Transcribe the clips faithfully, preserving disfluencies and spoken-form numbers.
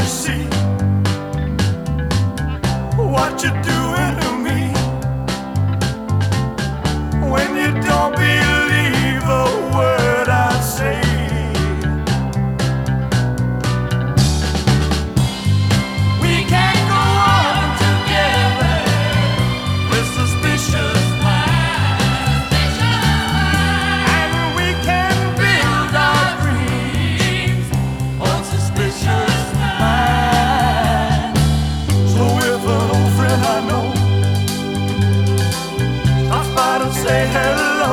see what you're doing to me when you don't believe a word I say. We can't go on together with suspicious minds, and we can build our dreams on suspicious minds. So if an old friend I know stops by to say hello,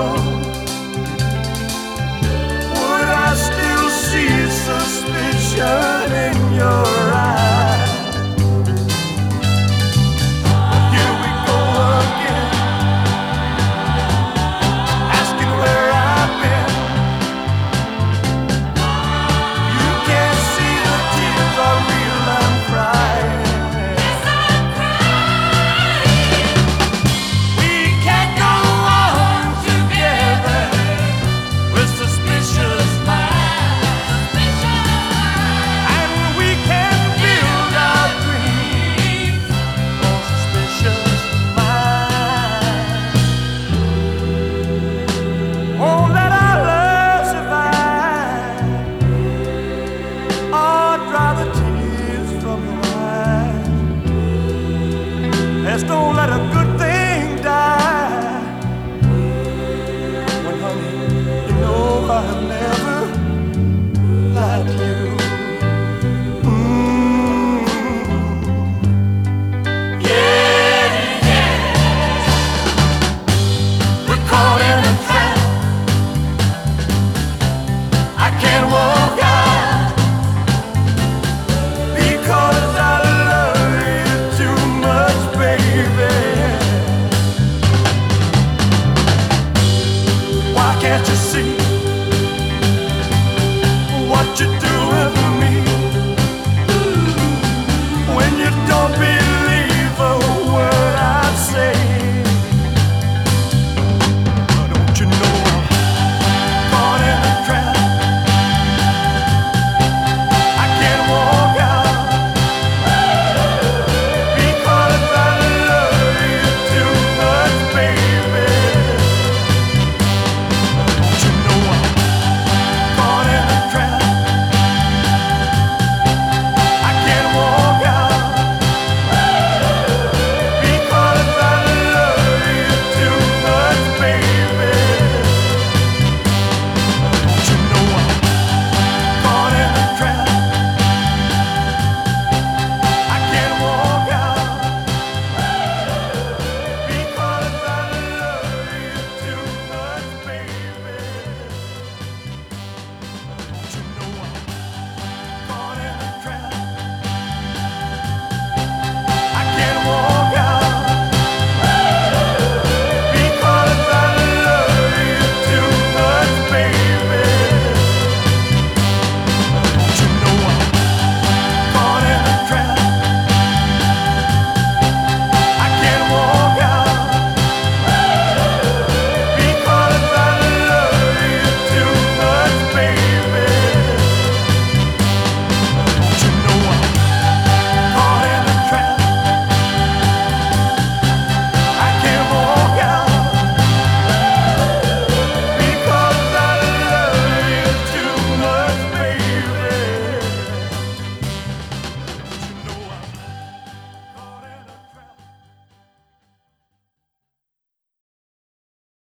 would I still see suspicion in your eyes? Here we go again, asking where I've been. You can't see the tears are real, I'm crying. We can't go on together with suspicious minds, and we can build our dreams on suspicious minds. Won't let our love survive or dry the tears from your eyes. Let's don't let a good thing die. When, honey, you know I've never lied to you. Mm. Yeah, yeah. We're caught in a trap. I can't walk out because I love you too much, baby. Why can't you see